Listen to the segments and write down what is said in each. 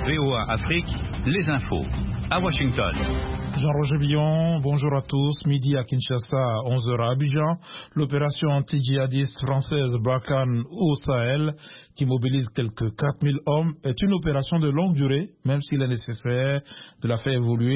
VOA Afrique, les infos. À Washington. Jean-Roger Billon, bonjour à tous. Midi à Kinshasa, 11h à Abidjan. L'opération anti-djihadiste française Barkhane au Sahel, qui mobilise quelques 4000 hommes, est une opération de longue durée, même s'il est nécessaire de faire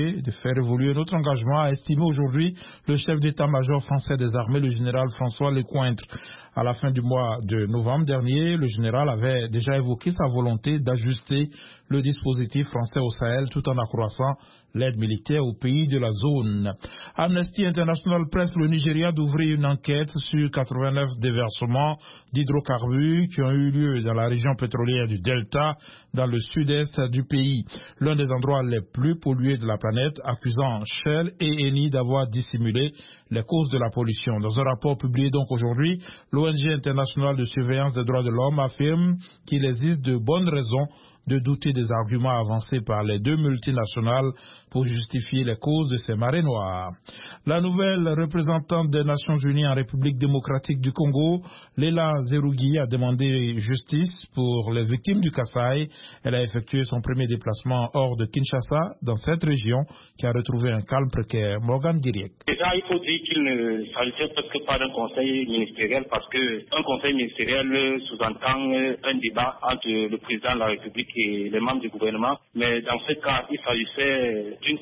évoluer notre engagement, a estimé aujourd'hui le chef d'état-major français des armées, le général François Lecointre. À la fin du mois de novembre dernier, le général avait déjà évoqué sa volonté d'ajuster le dispositif français au Sahel tout en accroissant l'aide militaire aux pays de la zone. Amnesty International presse le Nigeria d'ouvrir une enquête sur 89 déversements d'hydrocarbures qui ont eu lieu dans la région pétrolière du Delta, dans le sud-est du pays, l'un des endroits les plus pollués de la planète, accusant Shell et Eni d'avoir dissimulé les causes de la pollution. Dans un rapport publié donc aujourd'hui, l'ONG internationale de surveillance des droits de l'homme affirme qu'il existe de bonnes raisons de douter des arguments avancés par les deux multinationales pour justifier les causes de ces marées noires. La nouvelle représentante des Nations Unies en République démocratique du Congo, Léla Zerougui, a demandé justice pour les victimes du Kasaï. Elle a effectué son premier déplacement hors de Kinshasa, dans cette région qui a retrouvé un calme précaire. Morgan Guiriek. Déjà, il faut dire qu'il ne s'agissait presque pas d'un conseil ministériel parce qu'un conseil ministériel sous-entend un débat entre le président de la République et les membres du gouvernement. Mais dans ce cas, il s'agissait d'une...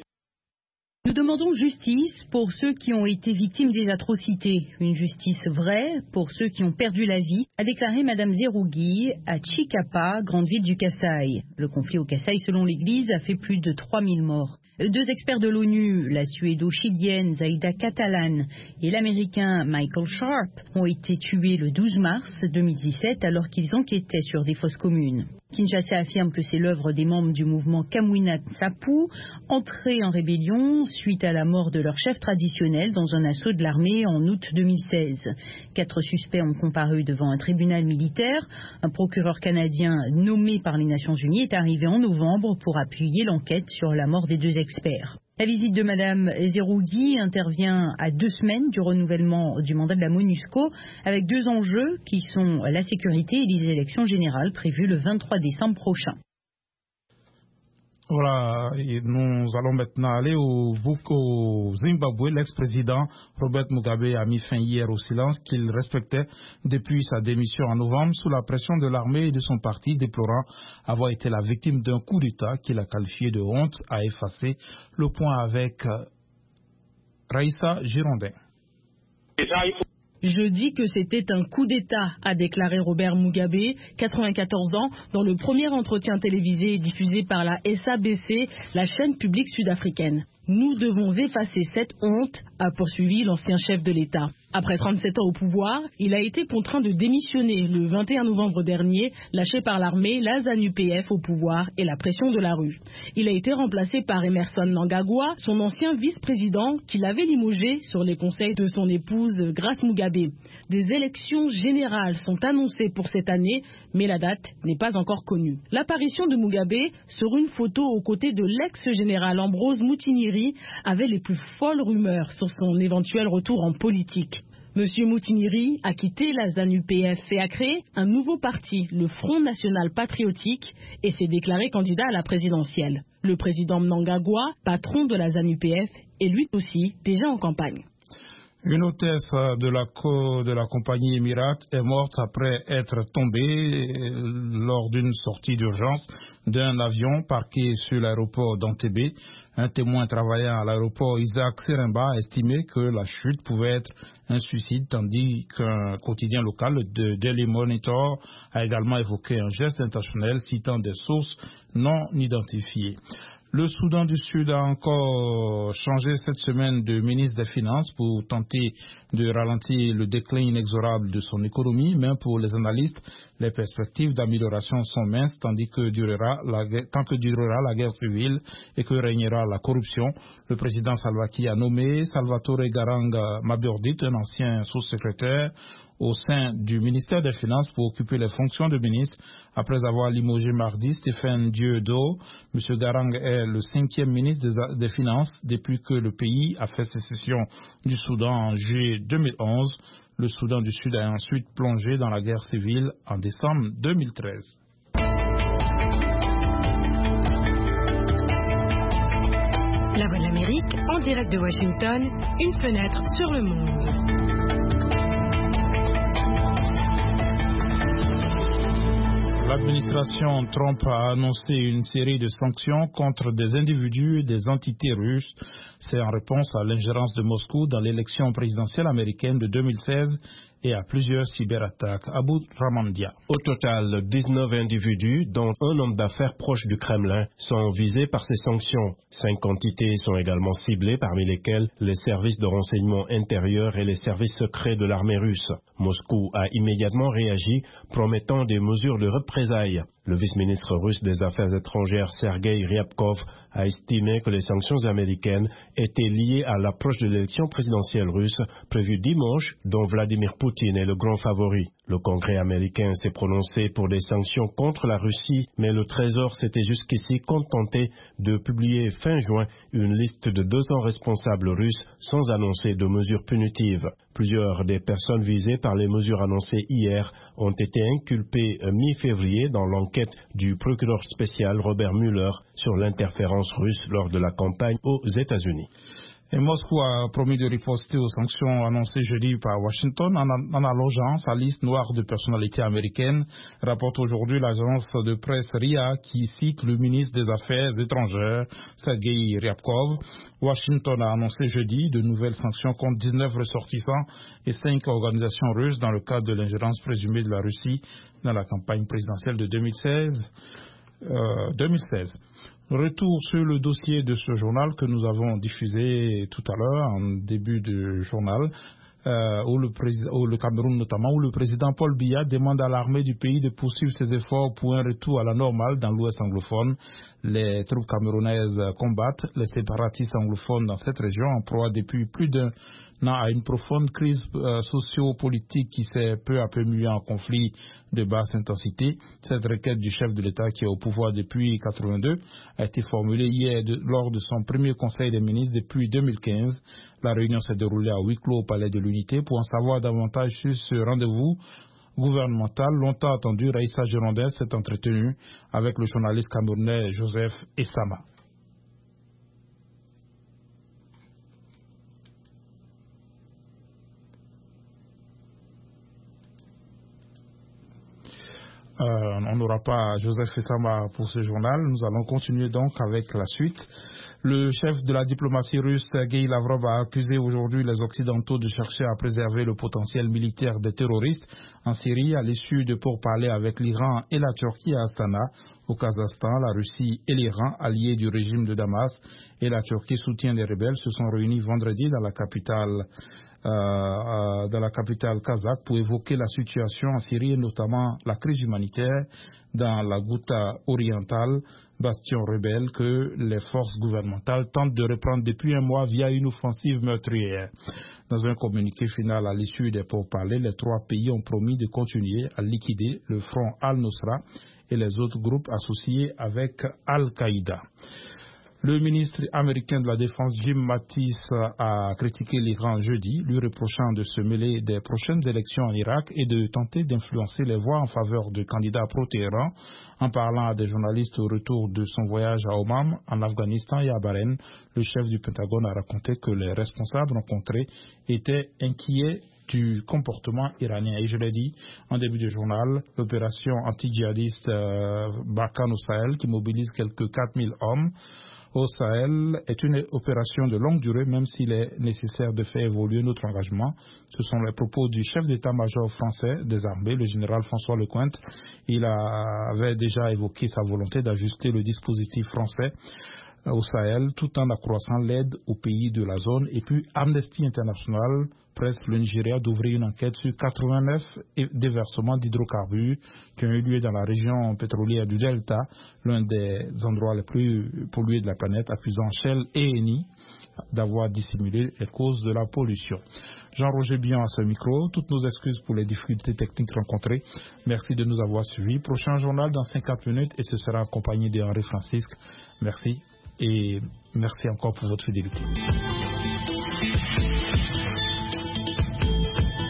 Nous demandons justice pour ceux qui ont été victimes des atrocités. Une justice vraie pour ceux qui ont perdu la vie, a déclaré Mme Zerougui à Chikapa, grande ville du Kasaï. Le conflit au Kasaï, selon l'Église, a fait plus de 3000 morts. Deux experts de l'ONU, la suédo-chilienne Zaida Catalan et l'américain Michael Sharp, ont été tués le 12 mars 2017 alors qu'ils enquêtaient sur des fosses communes. Kinshasa affirme que c'est l'œuvre des membres du mouvement Kamwina Nsapu, entrés en rébellion suite à la mort de leur chef traditionnel dans un assaut de l'armée en août 2016. 4 suspects ont comparu devant un tribunal militaire. Un procureur canadien nommé par les Nations Unies est arrivé en novembre pour appuyer l'enquête sur la mort des deux experts. La visite de Mme Zerougui intervient à 2 semaines du renouvellement du mandat de la MONUSCO avec 2 enjeux qui sont la sécurité et les élections générales prévues le 23 décembre prochain. Voilà, et nous allons maintenant aller au Zimbabwe. L'ex-président Robert Mugabe a mis fin hier au silence qu'il respectait depuis sa démission en novembre sous la pression de l'armée et de son parti, déplorant avoir été la victime d'un coup d'État qu'il a qualifié de honte à effacer. Le point avec Raïssa Girondin. Je dis que c'était un coup d'État, a déclaré Robert Mugabe, 94 ans, dans le premier entretien télévisé diffusé par la SABC, la chaîne publique sud-africaine. Nous devons effacer cette honte, a poursuivi l'ancien chef de l'État. Après 37 ans au pouvoir, il a été contraint de démissionner le 21 novembre dernier, lâché par l'armée, la ZANU-PF au pouvoir et la pression de la rue. Il a été remplacé par Emmerson Mnangagwa, son ancien vice-président, qui l'avait limogé sur les conseils de son épouse Grace Mugabe. Des élections générales sont annoncées pour cette année, mais la date n'est pas encore connue. L'apparition de Mugabe sur une photo aux côtés de l'ex-général Ambrose Moutiniri avait les plus folles rumeurs sur son éventuel retour en politique. Monsieur Moutiniri a quitté la ZANU-PF et a créé un nouveau parti, le Front National Patriotique, et s'est déclaré candidat à la présidentielle. Le président Mnangagwa, patron de la ZANU-PF, est lui aussi déjà en campagne. Une hôtesse de la compagnie Emirates est morte après être tombée lors d'une sortie d'urgence d'un avion parqué sur l'aéroport d'Entebbe. Un témoin travaillant à l'aéroport, Isaac Seremba, a estimé que la chute pouvait être un suicide, tandis qu'un quotidien local, de Daily Monitor, a également évoqué un geste intentionnel citant des sources non identifiées. Le Soudan du Sud a encore changé cette semaine de ministre des Finances pour tenter de ralentir le déclin inexorable de son économie, mais pour les analystes, les perspectives d'amélioration sont minces tant que durera la guerre civile et que régnera la corruption. Le président Salva Kiir a nommé Salvatore Garanga Mabordit, un ancien sous-secrétaire au sein du ministère des Finances pour occuper les fonctions de ministre après avoir limogé mardi Stéphane Dieudo. M. Garang est le 5e ministre des Finances depuis que le pays a fait sécession du Soudan en juillet 2011. Le Soudan du Sud a ensuite plongé dans la guerre civile en décembre 2013. La Voix de l'Amérique, en direct de Washington, une fenêtre sur le monde. L'administration Trump a annoncé une série de sanctions contre des individus et des entités russes. C'est en réponse à l'ingérence de Moscou dans l'élection présidentielle américaine de 2016 et à plusieurs cyberattaques. Abou Ramandia. Au total, 19 individus, dont un homme d'affaires proche du Kremlin, sont visés par ces sanctions. 5 entités sont également ciblées, parmi lesquelles les services de renseignement intérieur et les services secrets de l'armée russe. Moscou a immédiatement réagi, promettant des mesures de représailles. Le vice-ministre russe des Affaires étrangères Sergei Ryabkov a estimé que les sanctions américaines étaient liées à l'approche de l'élection présidentielle russe prévue dimanche, dont Vladimir Poutine est le grand favori. Le Congrès américain s'est prononcé pour des sanctions contre la Russie, mais le Trésor s'était jusqu'ici contenté de publier fin juin une liste de 200 responsables russes sans annoncer de mesures punitives. Plusieurs des personnes visées par les mesures annoncées hier ont été inculpées mi-février dans l'enquête du procureur spécial Robert Mueller sur l'interférence russe lors de la campagne aux États-Unis. Et Moscou a promis de riposter aux sanctions annoncées jeudi par Washington en allongeant sa liste noire de personnalités américaines, rapporte aujourd'hui l'agence de presse RIA qui cite le ministre des Affaires étrangères, Sergei Ryabkov. Washington a annoncé jeudi de nouvelles sanctions contre 19 ressortissants et 5 organisations russes dans le cadre de l'ingérence présumée de la Russie dans la campagne présidentielle de 2016. Retour sur le dossier de ce journal que nous avons diffusé tout à l'heure, en début de journal, où le Cameroun notamment, où le président Paul Biya demande à l'armée du pays de poursuivre ses efforts pour un retour à la normale dans l'ouest anglophone. Les troupes camerounaises combattent les séparatistes anglophones dans cette région en proie depuis plus d'un an à une profonde crise socio-politique qui s'est peu à peu muée en conflit de basse intensité. Cette requête du chef de l'État qui est au pouvoir depuis 1982 a été formulée hier lors de son premier conseil des ministres depuis 2015. La réunion s'est déroulée à huis clos au Palais de l'Unité. Pour en savoir davantage sur ce rendez-vous gouvernemental longtemps attendu, Raïssa Girondin s'est entretenue avec le journaliste camerounais Joseph Essama. On n'aura pas Joseph Essama pour ce journal. Nous allons continuer donc avec la suite. Le chef de la diplomatie russe, Sergei Lavrov, a accusé aujourd'hui les Occidentaux de chercher à préserver le potentiel militaire des terroristes en Syrie à l'issue de pourparlers avec l'Iran et la Turquie à Astana. Au Kazakhstan, la Russie et l'Iran, alliés du régime de Damas, et la Turquie soutient les rebelles, se sont réunis vendredi dans la capitale kazakh pour évoquer la situation en Syrie et notamment la crise humanitaire dans la Ghouta orientale, bastion rebelle que les forces gouvernementales tentent de reprendre depuis un mois via une offensive meurtrière. Dans un communiqué final à l'issue des pourparlers, les 3 pays ont promis de continuer à liquider le front Al-Nusra et les autres groupes associés avec Al-Qaïda. Le ministre américain de la Défense Jim Mattis a critiqué l'Iran jeudi, lui reprochant de se mêler des prochaines élections en Irak et de tenter d'influencer les voix en faveur de candidats pro-Téhéran. En parlant à des journalistes au retour de son voyage à Oman, en Afghanistan et à Bahreïn, le chef du Pentagone a raconté que les responsables rencontrés étaient inquiets du comportement iranien. Et je l'ai dit en début de journal, l'opération anti-djihadiste Barkhane au Sahel, qui mobilise quelques 4000 hommes au Sahel, est une opération de longue durée, même s'il est nécessaire de faire évoluer notre engagement. Ce sont les propos du chef d'état-major français des armées, le général François Lecointre. Il avait déjà évoqué sa volonté d'ajuster le dispositif français au Sahel, tout en accroissant l'aide aux pays de la zone. Et puis Amnesty International presse le Nigeria d'ouvrir une enquête sur 89 déversements d'hydrocarbures qui ont eu lieu dans la région pétrolière du Delta, l'un des endroits les plus pollués de la planète, accusant Shell et Eni d'avoir dissimulé les causes de la pollution. Jean-Roger Bion à ce micro. Toutes nos excuses pour les difficultés techniques rencontrées. Merci de nous avoir suivis. Prochain journal dans 50 minutes et ce sera accompagné de Henri Francisque. Merci et merci encore pour votre fidélité.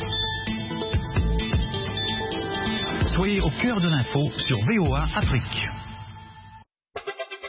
Soyez au cœur de l'info sur VOA Afrique.